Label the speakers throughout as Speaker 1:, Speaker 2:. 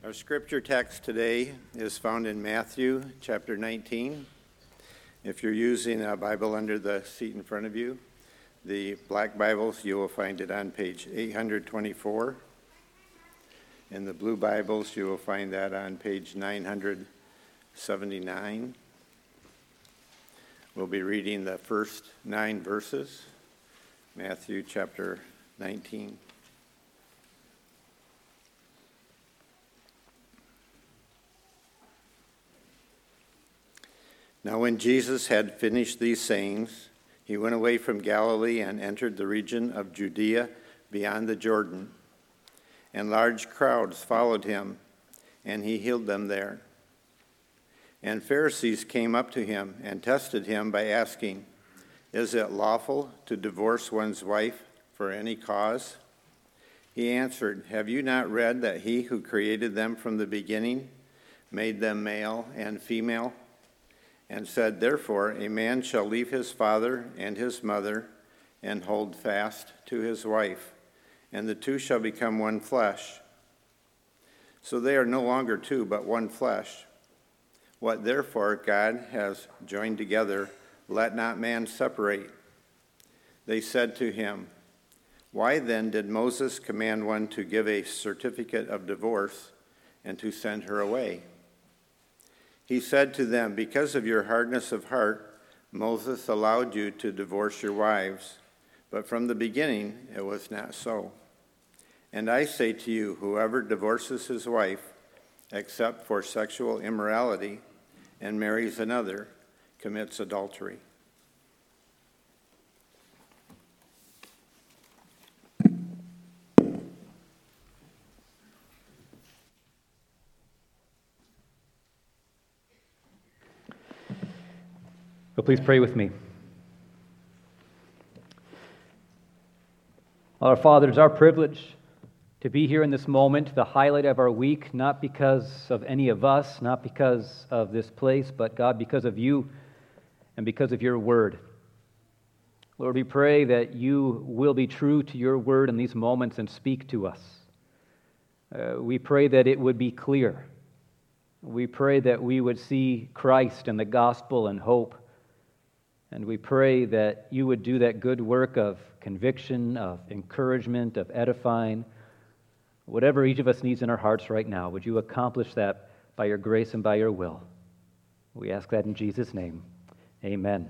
Speaker 1: Our scripture text today is found in Matthew chapter 19. If you're using a Bible under the seat in front of you, the black Bibles, you will find it on page 824. In the blue Bibles, you will find that on page 979. We'll be reading the first 9 verses, Matthew chapter 19. Now when Jesus had finished these sayings, he went away from Galilee and entered the region of Judea beyond the Jordan. And large crowds followed him, and he healed them there. And Pharisees came up to him and tested him by asking, "Is it lawful to divorce one's wife for any cause?" He answered, "Have you not read that he who created them from the beginning made them male and female? And said, therefore, a man shall leave his father and his mother and hold fast to his wife, and the two shall become one flesh. So they are no longer two, but one flesh. What therefore God has joined together, let not man separate." They said to him, "Why then did Moses command one to give a certificate of divorce and to send her away?" He said to them, "Because of your hardness of heart, Moses allowed you to divorce your wives, but from the beginning it was not so. And I say to you, whoever divorces his wife, except for sexual immorality, and marries another, commits adultery."
Speaker 2: Well, please pray with me. Our Father, it's our privilege to be here in this moment, the highlight of our week, not because of any of us, not because of this place, but God, because of you and because of your word. Lord, we pray that you will be true to your word in these moments and speak to us. We pray that it would be clear. We pray that we would see Christ and the gospel and hope. And we pray that you would do that good work of conviction, of encouragement, of edifying. Whatever each of us needs in our hearts right now, would you accomplish that by your grace and by your will? We ask that in Jesus' name. Amen.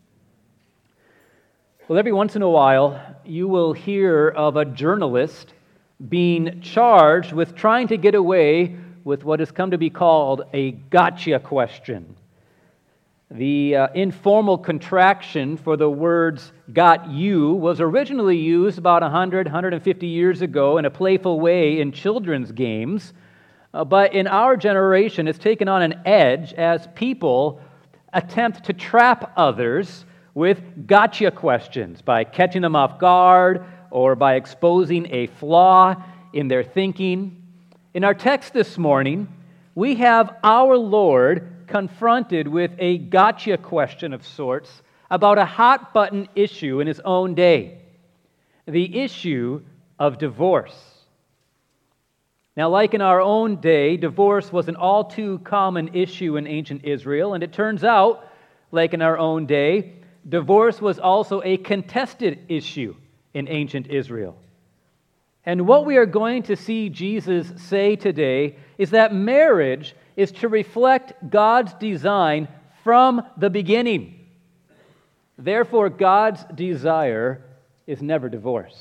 Speaker 2: Well, every once in a while, you will hear of a journalist being charged with trying to get away with what has come to be called a gotcha question. The informal contraction for the words "got you" was originally used about 150 years ago in a playful way in children's games, but in our generation it's taken on an edge as people attempt to trap others with gotcha questions by catching them off guard or by exposing a flaw in their thinking. In our text this morning, we have our Lord confronted with a gotcha question of sorts about a hot-button issue in his own day, the issue of divorce. Now, like in our own day, divorce was an all-too-common issue in ancient Israel, and it turns out, like in our own day, divorce was also a contested issue in ancient Israel. And what we are going to see Jesus say today is that marriage is to reflect God's design from the beginning. Therefore, God's desire is never divorce.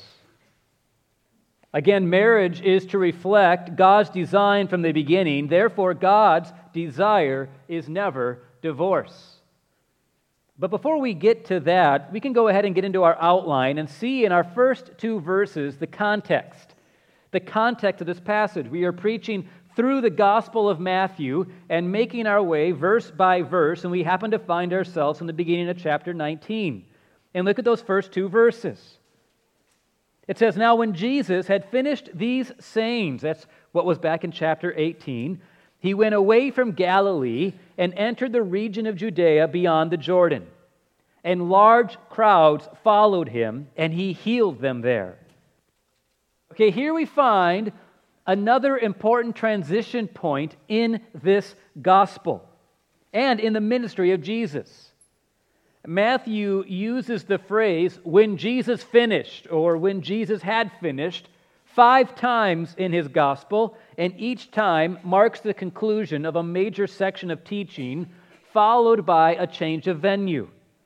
Speaker 2: Again, marriage is to reflect God's design from the beginning. Therefore, God's desire is never divorce. But before we get to that, we can go ahead and get into our outline and see in our first 2 verses the context of this passage. We are preaching through the Gospel of Matthew and making our way verse by verse, and we happen to find ourselves in the beginning of chapter 19. And look at those first 2 verses. It says, "Now when Jesus had finished these sayings," that's what was back in chapter 18, "he went away from Galilee and entered the region of Judea beyond the Jordan. And large crowds followed him, and he healed them there." Okay, here we find another important transition point in this gospel and in the ministry of Jesus. Matthew uses the phrase, when Jesus finished, or when Jesus had finished, 5 times in his gospel, and each time marks the conclusion of a major section of teaching, followed by a change of venue.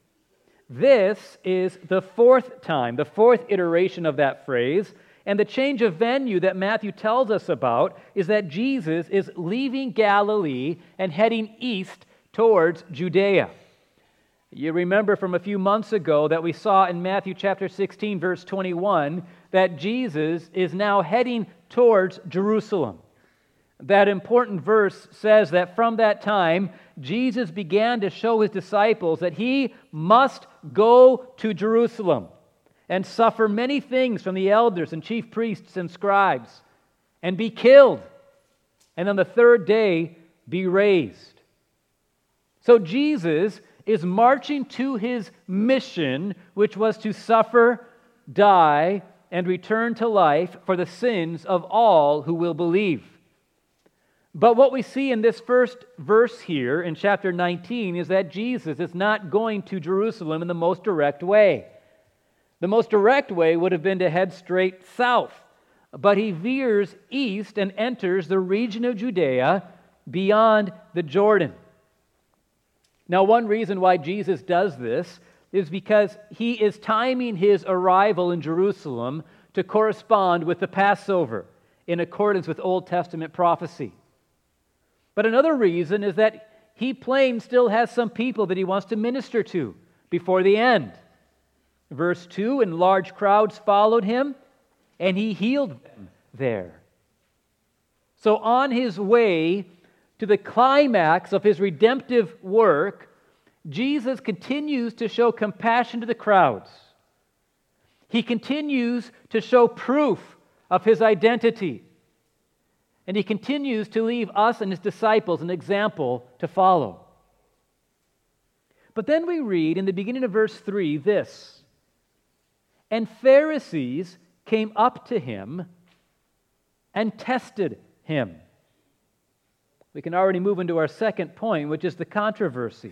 Speaker 2: This is the 4th time, the 4th iteration of that phrase, and the change of venue that Matthew tells us about is that Jesus is leaving Galilee and heading east towards Judea. You remember from a few months ago that we saw in Matthew chapter 16, verse 21, that Jesus is now heading towards Jerusalem. That important verse says that from that time, Jesus began to show his disciples that he must go to Jerusalem and suffer many things from the elders and chief priests and scribes, and be killed, and on the 3rd day be raised. So Jesus is marching to his mission, which was to suffer, die, and return to life for the sins of all who will believe. But what we see in this first verse here in chapter 19 is that Jesus is not going to Jerusalem in the most direct way. The most direct way would have been to head straight south, but he veers east and enters the region of Judea beyond the Jordan. Now, one reason why Jesus does this is because he is timing his arrival in Jerusalem to correspond with the Passover in accordance with Old Testament prophecy. But another reason is that he plain still has some people that he wants to minister to before the end. Verse 2, and large crowds followed him, and he healed them there. So on his way to the climax of his redemptive work, Jesus continues to show compassion to the crowds. He continues to show proof of his identity. And he continues to leave us and his disciples an example to follow. But then we read in the beginning of verse 3 this, and Pharisees came up to him and tested him. We can already move into our second point, which is the controversy.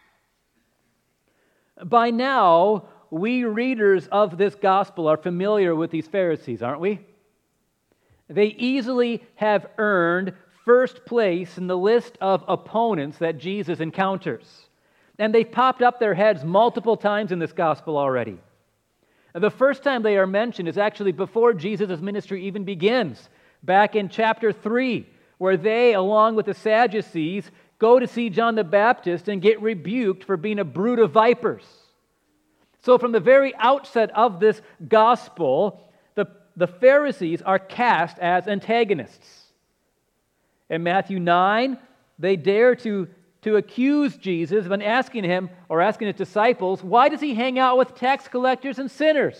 Speaker 2: By now, we readers of this gospel are familiar with these Pharisees, aren't we? They easily have earned first place in the list of opponents that Jesus encounters. And they've popped up their heads multiple times in this gospel already. The first time they are mentioned is actually before Jesus' ministry even begins, back in chapter 3, where they, along with the Sadducees, go to see John the Baptist and get rebuked for being a brood of vipers. So from the very outset of this gospel, the Pharisees are cast as antagonists. In Matthew 9, they dare to accuse Jesus of asking him, or asking his disciples, why does he hang out with tax collectors and sinners?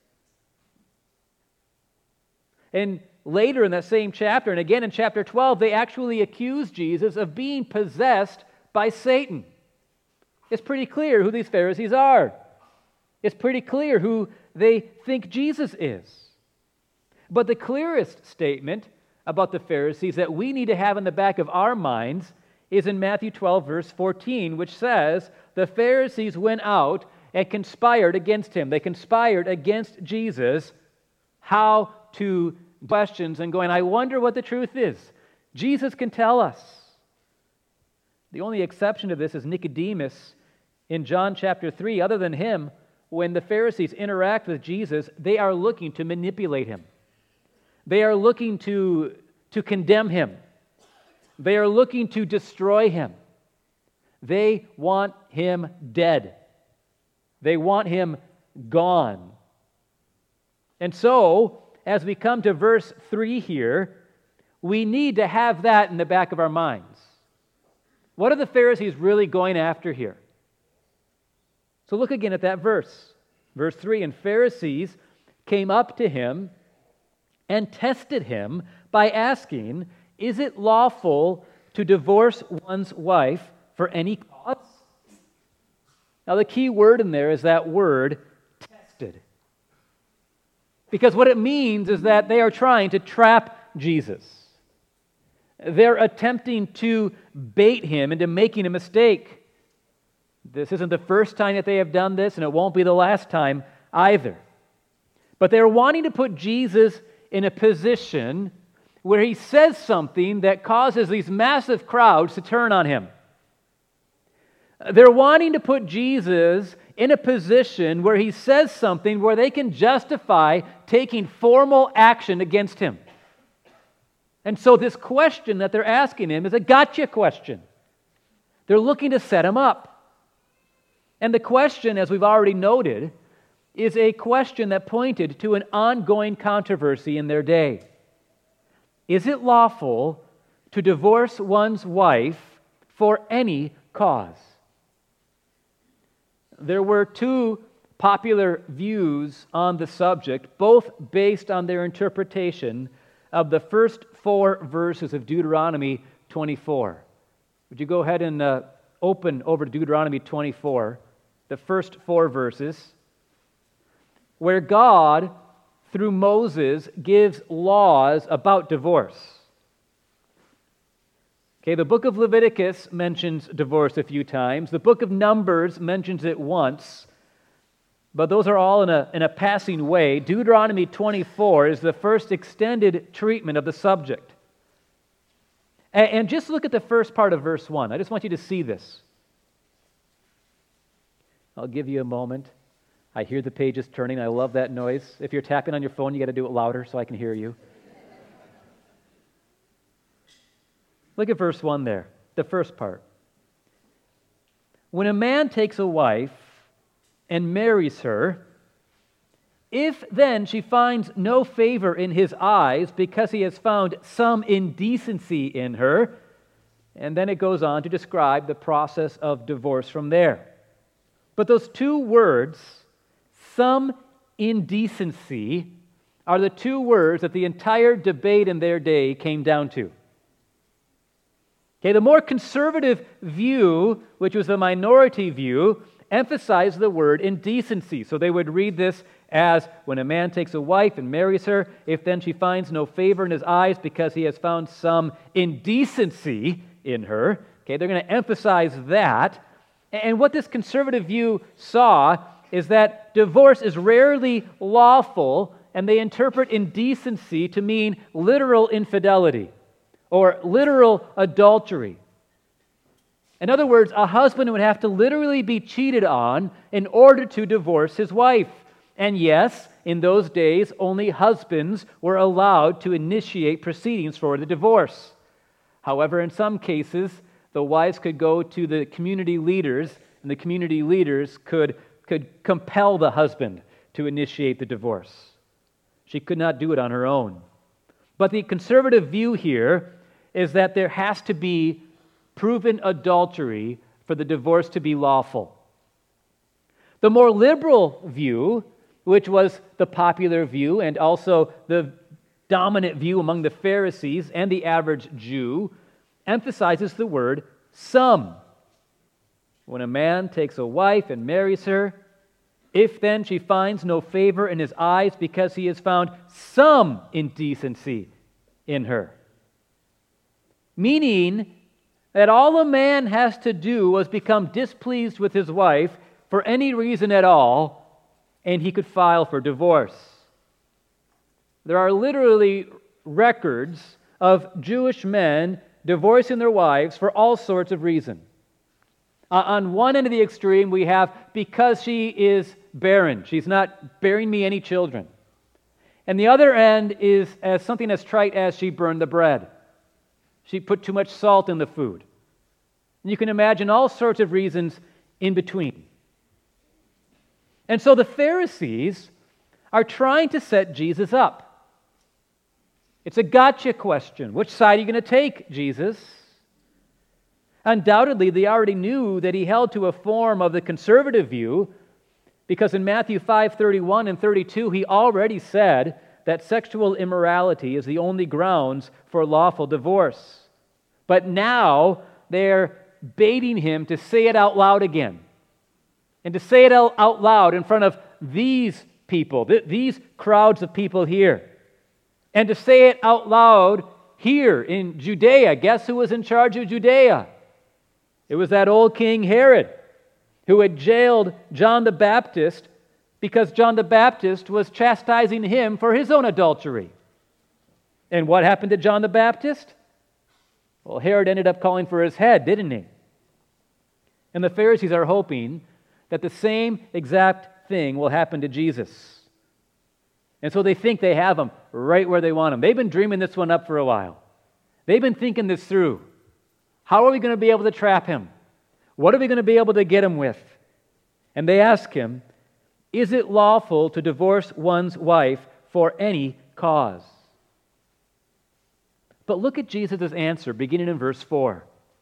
Speaker 2: And later in that same chapter, and again in chapter 12, they actually accuse Jesus of being possessed by Satan. It's pretty clear who these Pharisees are. It's pretty clear who they think Jesus is. But the clearest statement about the Pharisees that we need to have in the back of our minds is in Matthew 12, verse 14, which says, the Pharisees went out and conspired against him. They conspired against Jesus. How to questions and going, I wonder what the truth is. Jesus can tell us. The only exception to this is Nicodemus in John chapter 3. Other than him, when the Pharisees interact with Jesus, they are looking to manipulate him. They are looking to condemn him. They are looking to destroy him. They want him dead. They want him gone. And so, as we come to verse 3 here, we need to have that in the back of our minds. What are the Pharisees really going after here? So look again at that verse. Verse 3, and Pharisees came up to him and tested him by asking, is it lawful to divorce one's wife for any cause? Now the key word in there is that word, tested. Because what it means is that they are trying to trap Jesus. They're attempting to bait him into making a mistake. This isn't the first time that they have done this, and it won't be the last time either. But they're wanting to put Jesus in a position where he says something that causes these massive crowds to turn on him. They're wanting to put Jesus in a position where he says something where they can justify taking formal action against him. And so this question that they're asking him is a gotcha question. They're looking to set him up. And the question, as we've already noted, is a question that pointed to an ongoing controversy in their day. Is it lawful to divorce one's wife for any cause? There were two popular views on the subject, both based on their interpretation of the first 4 verses of Deuteronomy 24. Would you go ahead and open over to Deuteronomy 24, the first 4 verses, where God, through Moses, gives laws about divorce. Okay, the book of Leviticus mentions divorce a few times. The book of Numbers mentions it once, but those are all in a passing way. Deuteronomy 24 is the first extended treatment of the subject. And just look at the first part of verse 1. I just want you to see this. I'll give you a moment. I hear the pages turning. I love that noise. If you're tapping on your phone, you got to do it louder so I can hear you. Look at verse 1 there, the first part. When a man takes a wife and marries her, if then she finds no favor in his eyes because he has found some indecency in her, and then it goes on to describe the process of divorce from there. But those two words, some indecency, are the two words that the entire debate in their day came down to. Okay, the more conservative view, which was the minority view, emphasized the word indecency. So they would read this as, when a man takes a wife and marries her, if then she finds no favor in his eyes because he has found some indecency in her. Okay, they're going to emphasize that. And what this conservative view saw is that divorce is rarely lawful, and they interpret indecency to mean literal infidelity or literal adultery. In other words, a husband would have to literally be cheated on in order to divorce his wife. And yes, in those days, only husbands were allowed to initiate proceedings for the divorce. However, in some cases, the wives could go to the community leaders, and the community leaders could compel the husband to initiate the divorce. She could not do it on her own. But the conservative view here is that there has to be proven adultery for the divorce to be lawful. The more liberal view, which was the popular view and also the dominant view among the Pharisees and the average Jew, emphasizes the word some. When a man takes a wife and marries her, if then she finds no favor in his eyes because he has found some indecency in her. Meaning that all a man has to do was become displeased with his wife for any reason at all, and he could file for divorce. There are literally records of Jewish men divorcing their wives for all sorts of reasons. On one end of the extreme, we have because she is barren. She's not bearing me any children. And the other end is as something as trite as she burned the bread. She put too much salt in the food. And you can imagine all sorts of reasons in between. And so the Pharisees are trying to set Jesus up. It's a gotcha question. Which side are you going to take, Jesus? Undoubtedly, they already knew that he held to a form of the conservative view, because in Matthew 5:31 and 32, he already said that sexual immorality is the only grounds for lawful divorce. But now they're baiting him to say it out loud again, and to say it out loud in front of these people, these crowds of people here. and to say it out loud here in Judea. Guess who was in charge of Judea? It was that old King Herod, who had jailed John the Baptist because John the Baptist was chastising him for his own adultery. And what happened to John the Baptist? Well, Herod ended up calling for his head, didn't he? And the Pharisees are hoping that the same exact thing will happen to Jesus. And so they think they have him right where they want him. They've been dreaming this one up for a while. They've been thinking this through. How are we going to be able to trap him? What are we going to be able to get him with? And they ask him, is it lawful to divorce one's wife for any cause? But look at Jesus' answer, beginning in verse 4.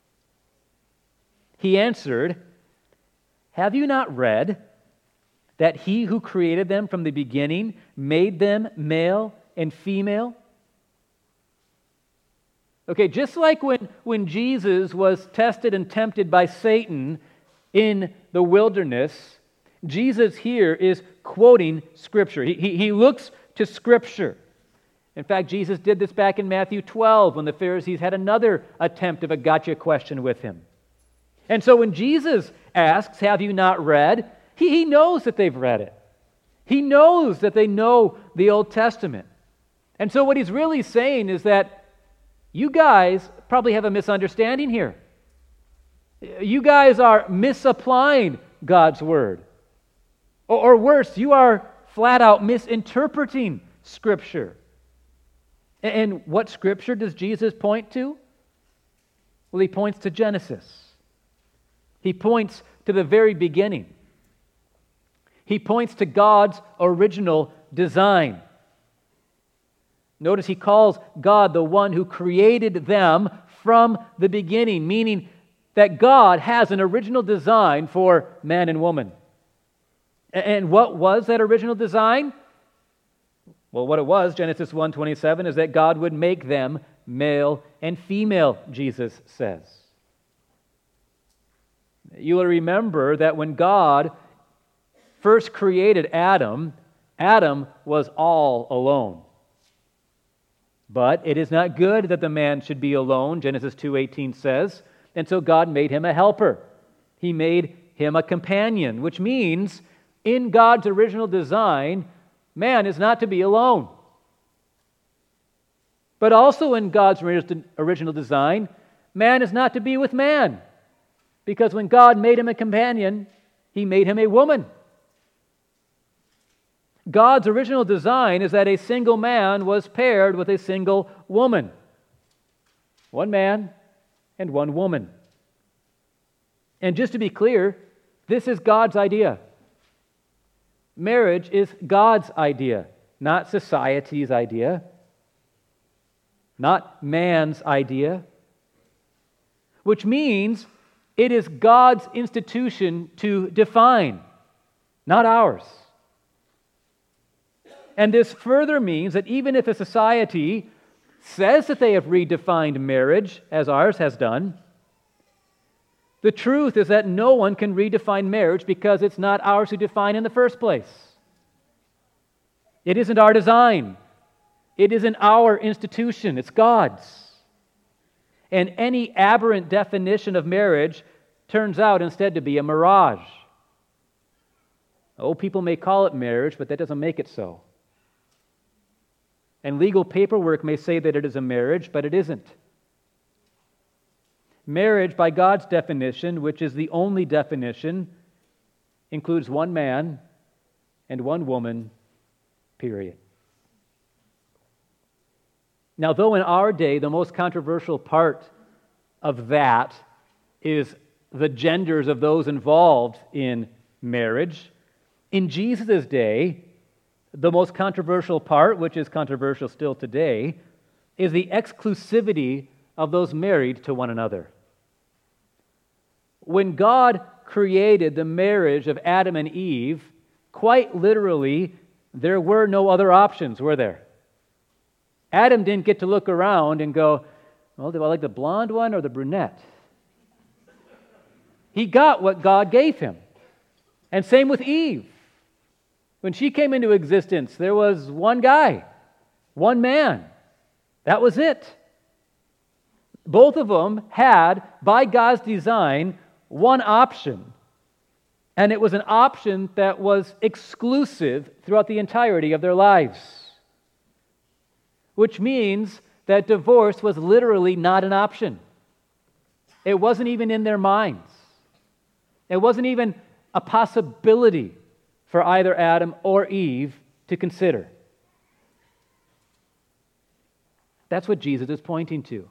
Speaker 2: He answered, have you not read that he who created them from the beginning made them male and female? Okay, just like when Jesus was tested and tempted by Satan in the wilderness, Jesus here is quoting Scripture. He looks to Scripture. In fact, Jesus did this back in Matthew 12 when the Pharisees had another attempt of a gotcha question with him. And so when Jesus asks, have you not read? He knows that they've read it. He knows that they know the Old Testament. And so what he's really saying is that you guys probably have a misunderstanding here. You guys are misapplying God's Word. Or worse, you are flat out misinterpreting Scripture. And what Scripture does Jesus point to? Well, he points to Genesis. He points to the very beginning. He points to God's original design. Notice he calls God the one who created them from the beginning, meaning that God has an original design for man and woman. And what was that original design? Well, what it was, Genesis 1:27, is that God would make them male and female, Jesus says. You will remember that when God first created Adam, Adam was all alone. But it is not good that the man should be alone, Genesis 2:18 says, and so God made him a helper. He made him a companion, which means in God's original design, man is not to be alone. But also in God's original design, man is not to be with man. Because when God made him a companion, he made him a woman. God's original design is that a single man was paired with a single woman. One man and one woman. And just to be clear, this is God's idea. Marriage is God's idea, not society's idea, not man's idea, which means it is God's institution to define, not ours. And this further means that even if a society says that they have redefined marriage, as ours has done, the truth is that no one can redefine marriage because it's not ours to define in the first place. It isn't our design. It isn't our institution. It's God's. And any aberrant definition of marriage turns out instead to be a mirage. Oh, people may call it marriage, but that doesn't make it so. And legal paperwork may say that it is a marriage, but it isn't. Marriage, by God's definition, which is the only definition, includes one man and one woman, period. Now, though in our day, the most controversial part of that is the genders of those involved in marriage, in Jesus' day, the most controversial part, which is controversial still today, is the exclusivity of those married to one another. When God created the marriage of Adam and Eve, quite literally, there were no other options, were there? Adam didn't get to look around and go, well, do I like the blonde one or the brunette? He got what God gave him. And same with Eve. When she came into existence, there was one guy, One man. That was it. Both of them had, by God's design, one option. And it was an option that was exclusive throughout the entirety of their lives. Which means that divorce was literally not an option. It wasn't even in their minds. It wasn't even a possibility for either Adam or Eve to consider. That's what Jesus is pointing to.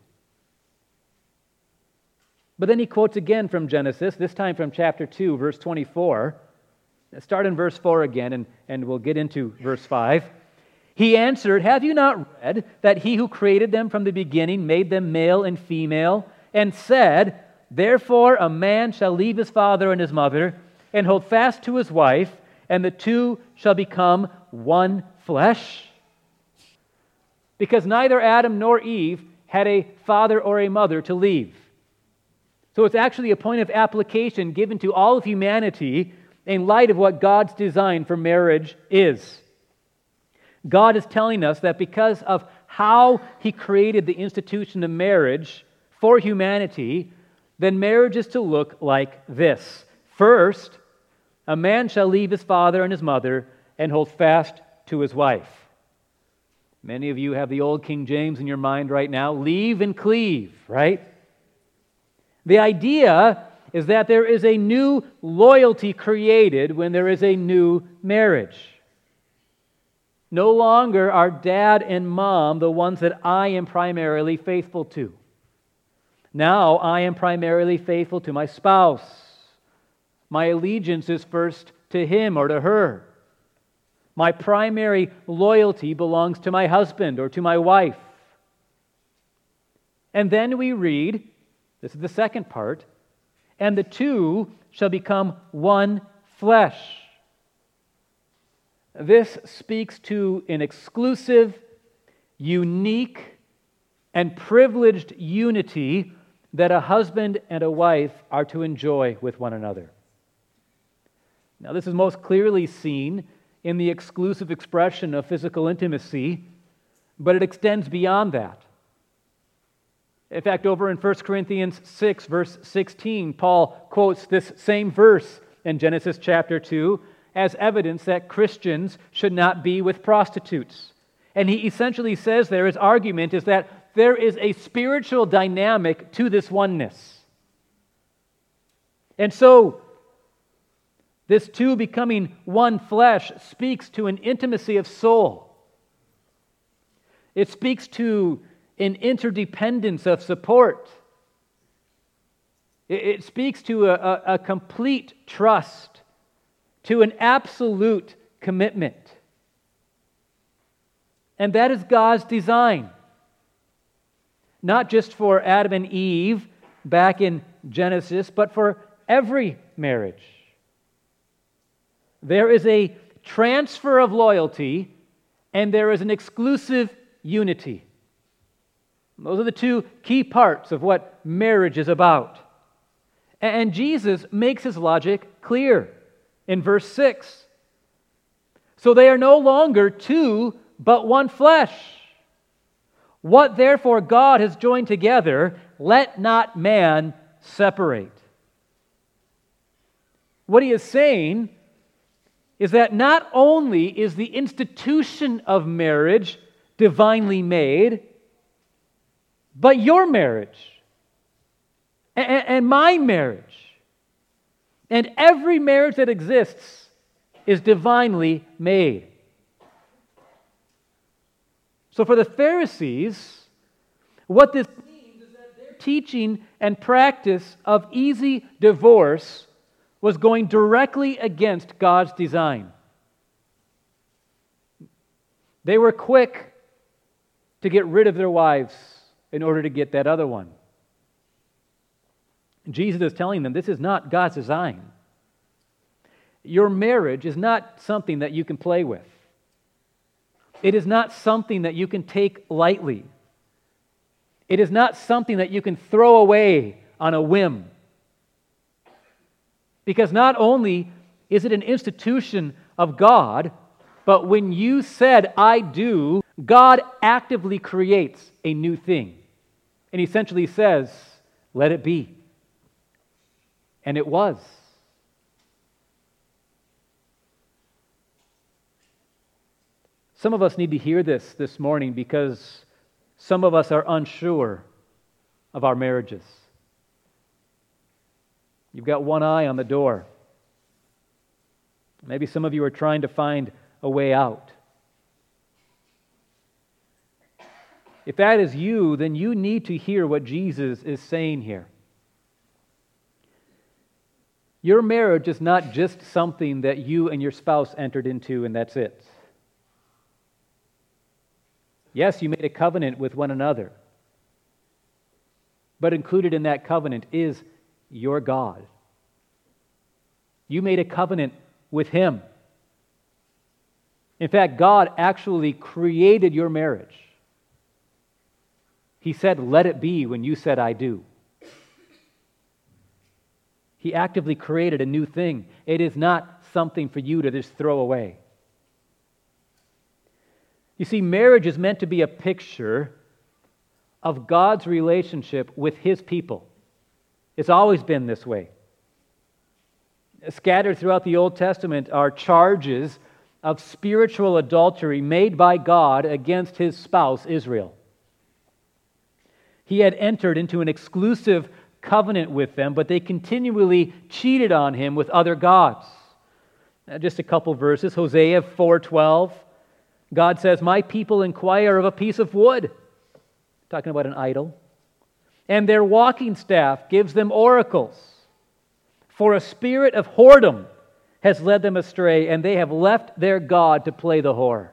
Speaker 2: But then he quotes again from Genesis, this time from chapter 2, verse 24. Let's start in verse 4 again, and we'll get into verse 5. He answered, "Have you not read that he who created them from the beginning made them male and female, and said, 'Therefore a man shall leave his father and his mother, and hold fast to his wife, and the two shall become one flesh'?" Because neither Adam nor Eve had a father or a mother to leave. So it's actually a point of application given to all of humanity in light of what God's design for marriage is. God is telling us that because of how He created the institution of marriage for humanity, then marriage is to look like this. First, a man shall leave his father and his mother and hold fast to his wife. Many of you have the old King James in your mind right now. Leave and cleave, right? The idea is that there is a new loyalty created when there is a new marriage. No longer are dad and mom the ones that I am primarily faithful to. Now I am primarily faithful to my spouse. My allegiance is first to him or to her. My primary loyalty belongs to my husband or to my wife. And then we read, this is the second part, "And the two shall become one flesh." This speaks to an exclusive, unique, and privileged unity that a husband and a wife are to enjoy with one another. Now, this is most clearly seen in the exclusive expression of physical intimacy, but it extends beyond that. In fact, over in 1 Corinthians 6, verse 16, Paul quotes this same verse in Genesis chapter 2 as evidence that Christians should not be with prostitutes. And he essentially says there, his argument is that there is a spiritual dynamic to this oneness. And so, this two becoming one flesh speaks to an intimacy of soul. It speaks to an interdependence of support. It speaks to a complete trust, to an absolute commitment. And that is God's design. Not just for Adam and Eve back in Genesis, but for every marriage. There is a transfer of loyalty, and there is an exclusive unity. Those are the two key parts of what marriage is about. And Jesus makes his logic clear in verse 6. "So they are no longer two, but one flesh. What therefore God has joined together, let not man separate." What he is saying is that not only is the institution of marriage divinely made, but your marriage and my marriage and every marriage that exists is divinely made. So for the Pharisees, what this means is that their teaching and practice of easy divorce was going directly against God's design. They were quick to get rid of their wives in order to get that other one. Jesus is telling them this is not God's design. Your marriage is not something that you can play with. It is not something that you can take lightly. It is not something that you can throw away on a whim. Because not only is it an institution of God, but when you said, "I do," God actively creates a new thing and essentially says, let it be. And it was. Some of us need to hear this morning because some of us are unsure of our marriages. You've got one eye on the door. Maybe some of you are trying to find a way out. If that is you, then you need to hear what Jesus is saying here. Your marriage is not just something that you and your spouse entered into and that's it. Yes, you made a covenant with one another. But included in that covenant is your God. You made a covenant with Him. In fact, God actually created your marriage. He said, let it be, when you said, I do. He actively created a new thing. It is not something for you to just throw away. You see, marriage is meant to be a picture of God's relationship with His people. It's always been this way. Scattered throughout the Old Testament are charges of spiritual adultery made by God against His spouse, Israel. He had entered into an exclusive covenant with them, but they continually cheated on Him with other gods. Just a couple verses. Hosea 4:12. God says, my people inquire of a piece of wood. Talking about an idol. And their walking staff gives them oracles. For a spirit of whoredom has led them astray, and they have left their God to play the whore.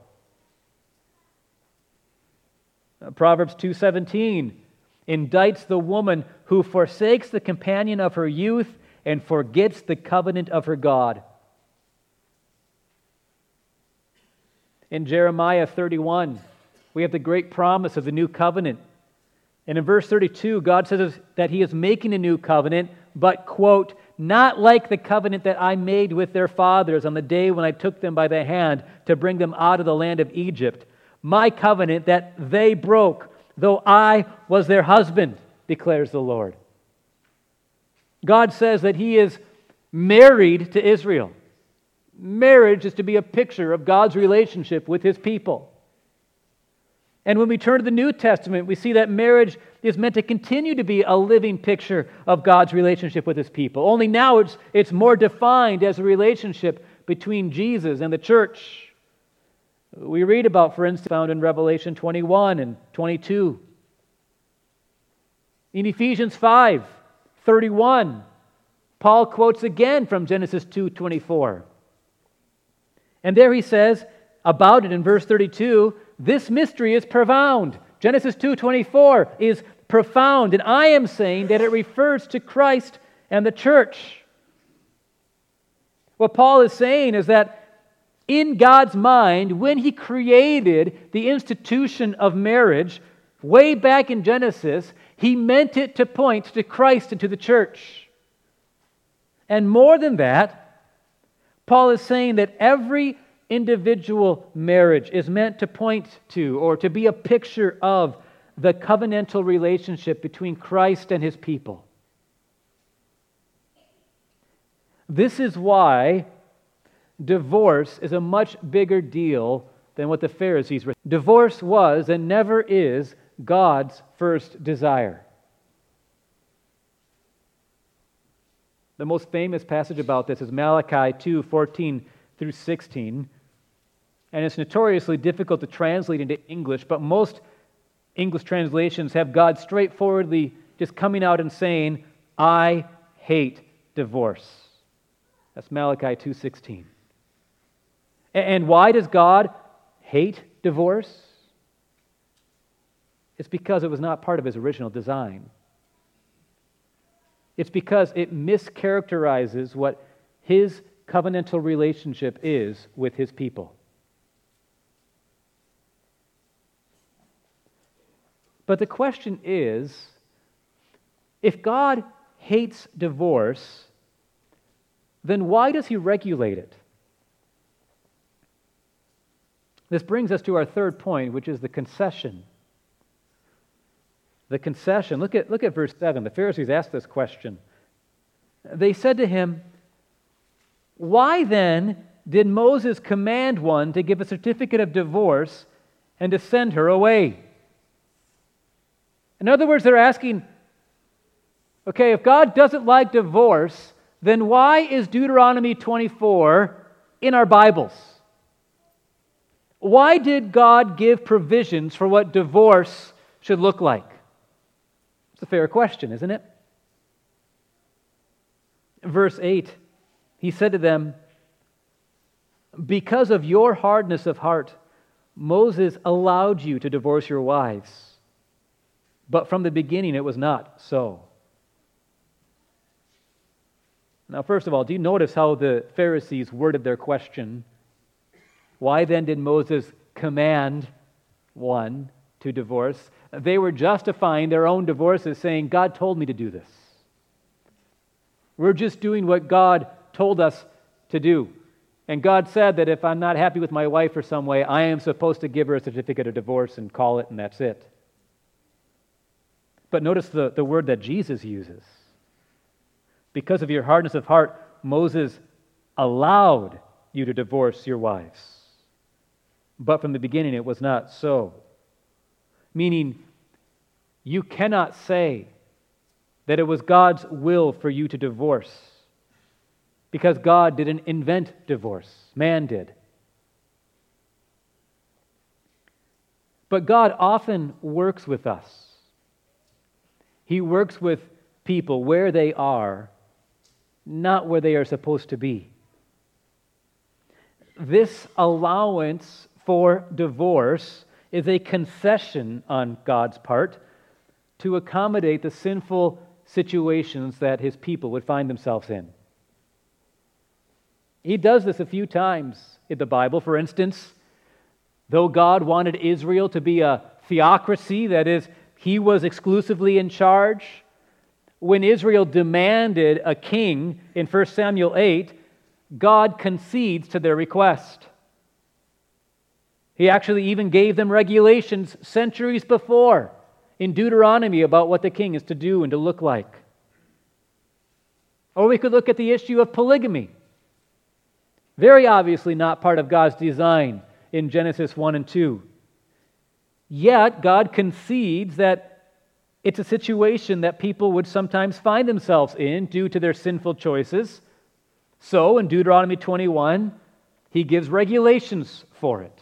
Speaker 2: Proverbs 2:17 indicts the woman who forsakes the companion of her youth and forgets the covenant of her God. In Jeremiah 31, we have the great promise of the new covenant. And in verse 32, God says that He is making a new covenant, but, quote, not like the covenant that I made with their fathers on the day when I took them by the hand to bring them out of the land of Egypt. My covenant that they broke, though I was their husband, declares the Lord. God says that He is married to Israel. Marriage is to be a picture of God's relationship with His people. And when we turn to the New Testament, we see that marriage is meant to continue to be a living picture of God's relationship with His people. Only now it's more defined as a relationship between Jesus and the church. We read about, for instance, found in Revelation 21 and 22. In Ephesians 5:31, Paul quotes again from Genesis 2:24. And there he says about it in verse 32, this mystery is profound. Genesis 2:24 is profound, and I am saying that it refers to Christ and the church. What Paul is saying is that in God's mind, when He created the institution of marriage, way back in Genesis, He meant it to point to Christ and to the church. And more than that, Paul is saying that every individual marriage is meant to point to or to be a picture of the covenantal relationship between Christ and His people. This is why divorce is a much bigger deal than what the Pharisees were. Divorce was and never is God's first desire. The most famous passage about this is Malachi 2:14 through 16. And it's notoriously difficult to translate into English, but most English translations have God straightforwardly just coming out and saying, I hate divorce. That's Malachi 2:16. And why does God hate divorce? It's because it was not part of His original design. It's because it mischaracterizes what His covenantal relationship is with His people. But the question is, if God hates divorce, then why does He regulate it? This brings us to our third point, which is the concession. The concession. Look at verse 7. The Pharisees asked this question. They said to him, "Why then did Moses command one to give a certificate of divorce and to send her away?" In other words, they're asking, okay, if God doesn't like divorce, then why is Deuteronomy 24 in our Bibles? Why did God give provisions for what divorce should look like? It's a fair question, isn't it? Verse 8, he said to them, "Because of your hardness of heart, Moses allowed you to divorce your wives. But from the beginning it was not so." Now, first of all, do you notice how the Pharisees worded their question? Why then did Moses command one to divorce? They were justifying their own divorces, saying, God told me to do this. We're just doing what God told us to do. And God said that if I'm not happy with my wife or some way, I am supposed to give her a certificate of divorce and call it, and that's it. But notice the word that Jesus uses. Because of your hardness of heart, Moses allowed you to divorce your wives. But from the beginning it was not so. Meaning, you cannot say that it was God's will for you to divorce, because God didn't invent divorce. Man did. But God often works with us. He works with people where they are, not where they are supposed to be. This allowance for divorce is a concession on God's part to accommodate the sinful situations that His people would find themselves in. He does this a few times in the Bible. For instance, though God wanted Israel to be a theocracy, that is, He was exclusively in charge, when Israel demanded a king in 1 Samuel 8, God concedes to their request. He actually even gave them regulations centuries before in Deuteronomy about what the king is to do and to look like. Or we could look at the issue of polygamy. Very obviously not part of God's design in Genesis 1 and 2. Yet God concedes that it's a situation that people would sometimes find themselves in due to their sinful choices. So in Deuteronomy 21, He gives regulations for it.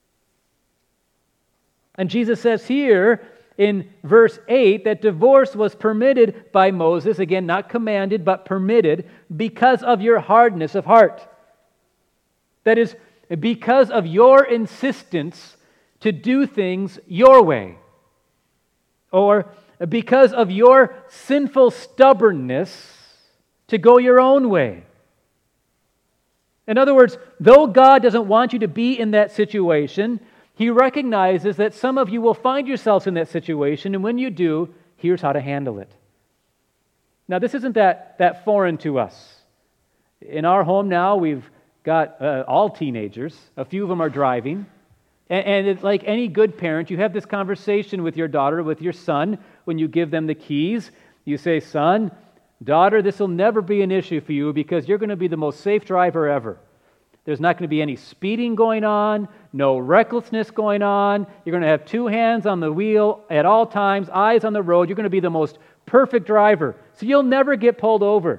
Speaker 2: And Jesus says here in verse 8 that divorce was permitted by Moses, again, not commanded, but permitted, because of your hardness of heart. That is, because of your insistence to do things your way, or because of your sinful stubbornness to go your own way. In other words, though God doesn't want you to be in that situation, He recognizes that some of you will find yourselves in that situation, and when you do, here's how to handle it. Now, this isn't that foreign to us. In our home now, we've got all teenagers. A few of them are driving. And it's like any good parent, you have this conversation with your daughter, with your son, when you give them the keys. You say, son, daughter, this will never be an issue for you because you're going to be the most safe driver ever. There's not going to be any speeding going on, no recklessness going on. You're going to have two hands on the wheel at all times, eyes on the road. You're going to be the most perfect driver. So you'll never get pulled over.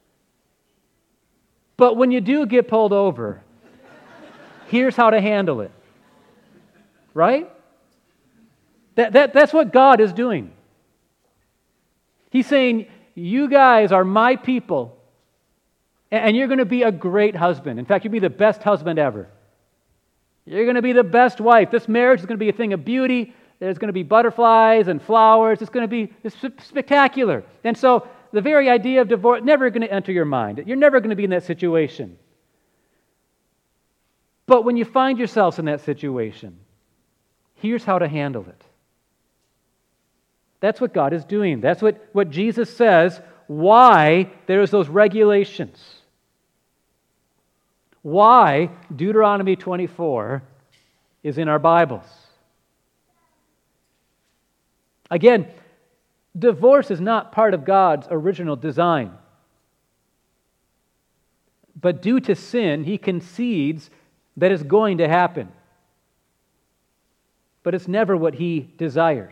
Speaker 2: But when you do get pulled over, here's how to handle it. Right? That's what God is doing. He's saying, you guys are my people, and you're going to be a great husband. In fact, you'll be the best husband ever. You're going to be the best wife. This marriage is going to be a thing of beauty. There's going to be butterflies and flowers. It's going to be spectacular. And so the very idea of divorce never going to enter your mind. You're never going to be in that situation. But when you find yourselves in that situation, here's how to handle it. That's what God is doing. That's what Jesus says, why there's those regulations. Why Deuteronomy 24 is in our Bibles. Again, divorce is not part of God's original design. But due to sin, He concedes that it's going to happen. But it's never what He desires.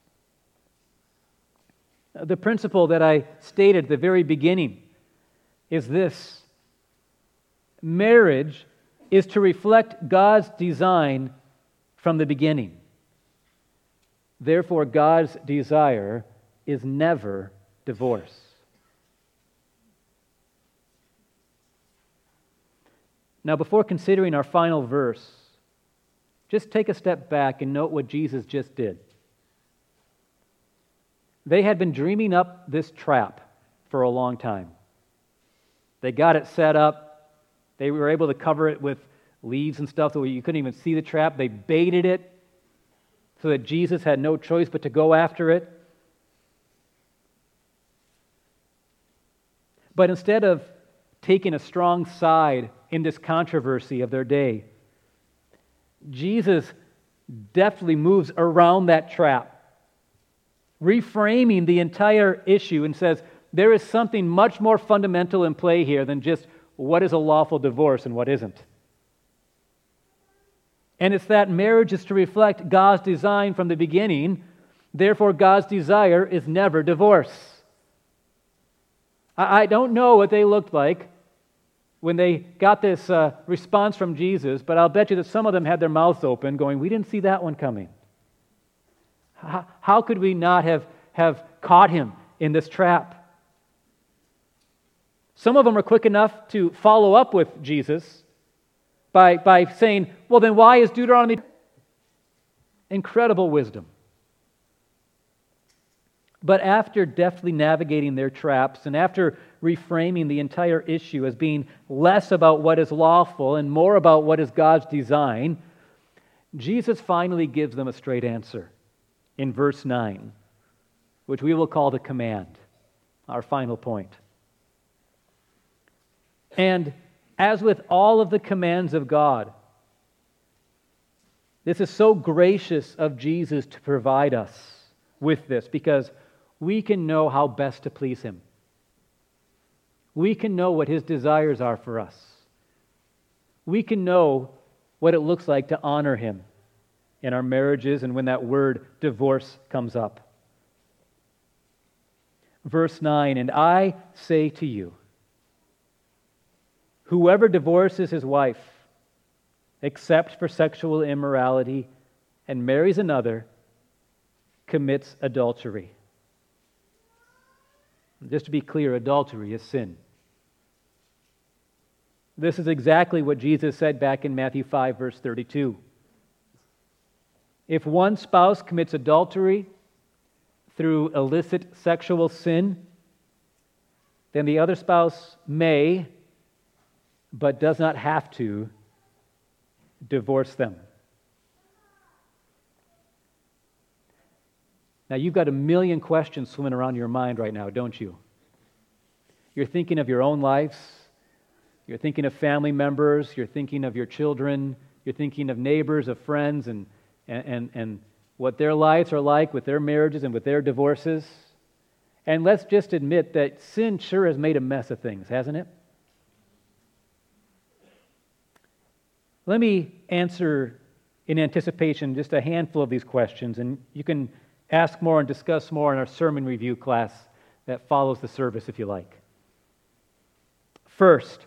Speaker 2: The principle that I stated at the very beginning is this: marriage is to reflect God's design from the beginning. Therefore, God's desire is never divorce. Now, before considering our final verse, just take a step back and note what Jesus just did. They had been dreaming up this trap for a long time. They got it set up. They were able to cover it with leaves and stuff so you couldn't even see the trap. They baited it so that Jesus had no choice but to go after it. But instead of taking a strong side in this controversy of their day, Jesus deftly moves around that trap, reframing the entire issue, and says there is something much more fundamental in play here than just what is a lawful divorce and what isn't. And it's that marriage is to reflect God's design from the beginning. Therefore, God's desire is never divorce. I don't know what they looked like when they got this response from Jesus, but I'll bet you that some of them had their mouths open going, we didn't see that one coming. How could we not have caught him in this trap? Some of them are quick enough to follow up with Jesus by saying, well, then why is Deuteronomy? Incredible wisdom. But after deftly navigating their traps and after reframing the entire issue as being less about what is lawful and more about what is God's design, Jesus finally gives them a straight answer in verse 9, which we will call the command, our final point. And as with all of the commands of God, this is so gracious of Jesus to provide us with this because we can know how best to please Him. We can know what His desires are for us. We can know what it looks like to honor Him in our marriages and when that word divorce comes up. Verse 9, and I say to you, whoever divorces his wife, except for sexual immorality, and marries another, commits adultery. Just to be clear, adultery is sin. This is exactly what Jesus said back in Matthew 5, verse 32. If one spouse commits adultery through illicit sexual sin, then the other spouse may, but does not have to, divorce them. Now, you've got a million questions swimming around your mind right now, don't you? You're thinking of your own lives. You're thinking of family members. You're thinking of your children. You're thinking of neighbors, of friends, and what their lives are like with their marriages and with their divorces. And let's just admit that sin sure has made a mess of things, hasn't it? Let me answer in anticipation just a handful of these questions, and you can ask more and discuss more in our sermon review class that follows the service if you like. First,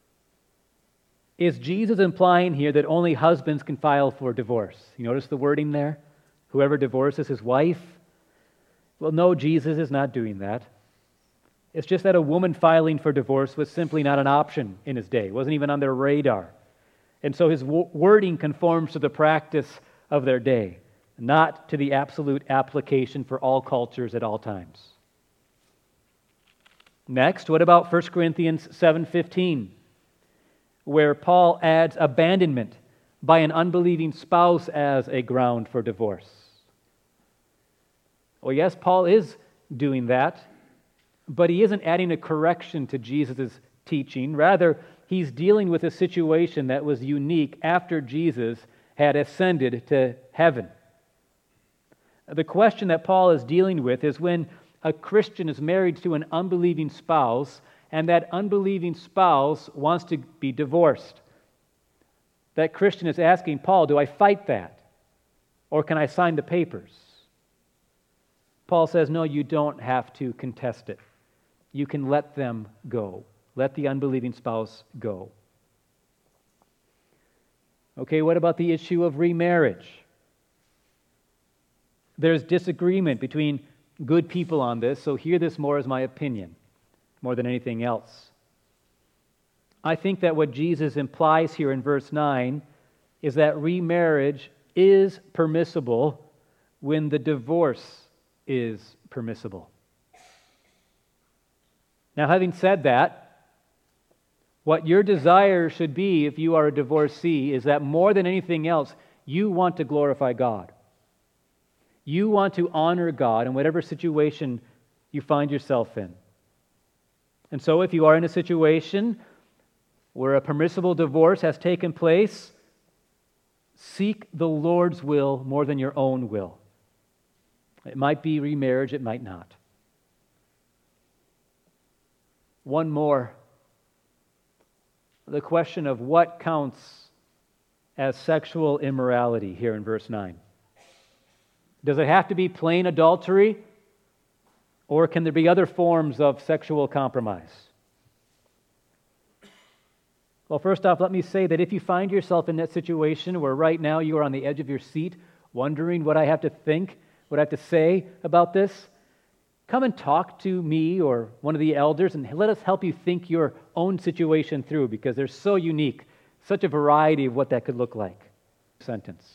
Speaker 2: is Jesus implying here that only husbands can file for divorce? You notice the wording there? Whoever divorces his wife? Well, no, Jesus is not doing that. It's just that a woman filing for divorce was simply not an option in his day. It wasn't even on their radar. And so his wording conforms to the practice of their day, not to the absolute application for all cultures at all times. Next, what about 1 Corinthians 7:15, where Paul adds abandonment by an unbelieving spouse as a ground for divorce? Well, yes, Paul is doing that, but he isn't adding a correction to Jesus' teaching. Rather, he's dealing with a situation that was unique after Jesus had ascended to heaven. The question that Paul is dealing with is when a Christian is married to an unbelieving spouse, and that unbelieving spouse wants to be divorced. That Christian is asking Paul, do I fight that? Or can I sign the papers? Paul says, no, you don't have to contest it. You can let them go. Let the unbelieving spouse go. Okay, what about the issue of remarriage? There's disagreement between good people on this, so hear this more as my opinion, more than anything else. I think that what Jesus implies here in verse 9 is that remarriage is permissible when the divorce is permissible. Now, having said that, what your desire should be if you are a divorcee is that more than anything else, you want to glorify God. You want to honor God in whatever situation you find yourself in. And so if you are in a situation where a permissible divorce has taken place, seek the Lord's will more than your own will. It might be remarriage, it might not. One more. The question of what counts as sexual immorality here in verse 9. Does it have to be plain adultery, or can there be other forms of sexual compromise? Well, first off, let me say that if you find yourself in that situation where right now you are on the edge of your seat, wondering what I have to think, what I have to say about this, come and talk to me or one of the elders and let us help you think your own situation through, because they're so unique, such a variety of what that could look like. Sentence.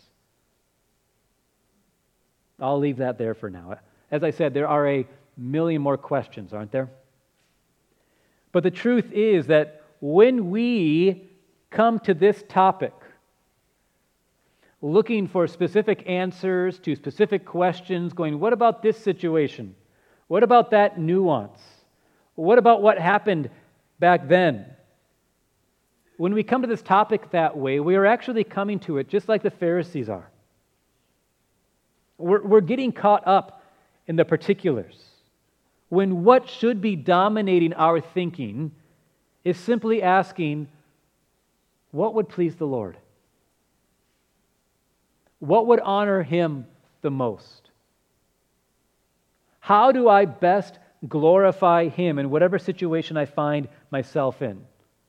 Speaker 2: I'll leave that there for now. As I said, there are a million more questions, aren't there? But the truth is that when we come to this topic, looking for specific answers to specific questions, going, what about this situation? What about that nuance? What about what happened back then? When we come to this topic that way, we are actually coming to it just like the Pharisees are. We're getting caught up in the particulars, when what should be dominating our thinking is simply asking, what would please the Lord? What would honor Him the most? How do I best glorify Him in whatever situation I find myself in?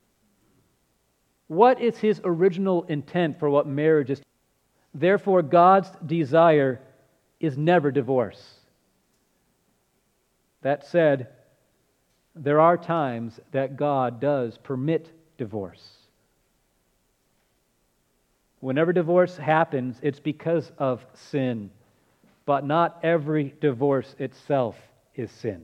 Speaker 2: What is His original intent for what marriage is? Therefore, God's desire is never divorce. That said, there are times that God does permit divorce. Whenever divorce happens, it's because of sin. But not every divorce itself is sin.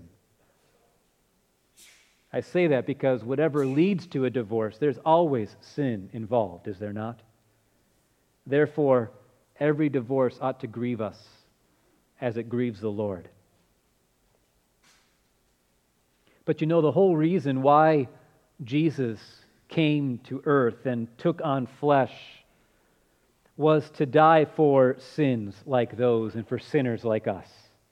Speaker 2: I say that because whatever leads to a divorce, there's always sin involved, is there not? Therefore, every divorce ought to grieve us as it grieves the Lord. But you know, the whole reason why Jesus came to earth and took on flesh was to die for sins like those and for sinners like us.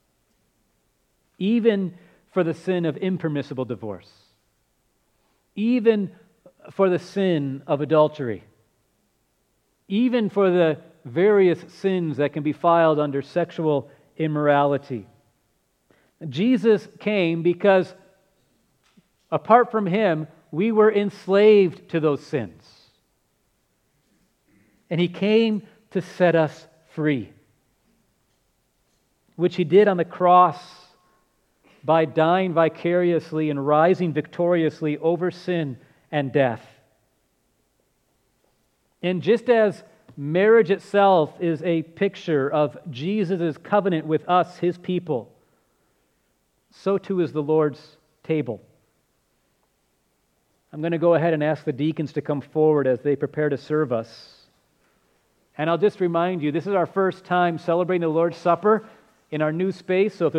Speaker 2: Even for the sin of impermissible divorce. Even for the sin of adultery. Even for the various sins that can be filed under sexual immorality. Jesus came because apart from Him, we were enslaved to those sins. And He came to set us free, which He did on the cross by dying vicariously and rising victoriously over sin and death. And just as marriage itself is a picture of Jesus' covenant with us, His people, so too is the Lord's table. I'm going to go ahead and ask the deacons to come forward as they prepare to serve us. And I'll just remind you, this is our first time celebrating the Lord's Supper in our new space, so if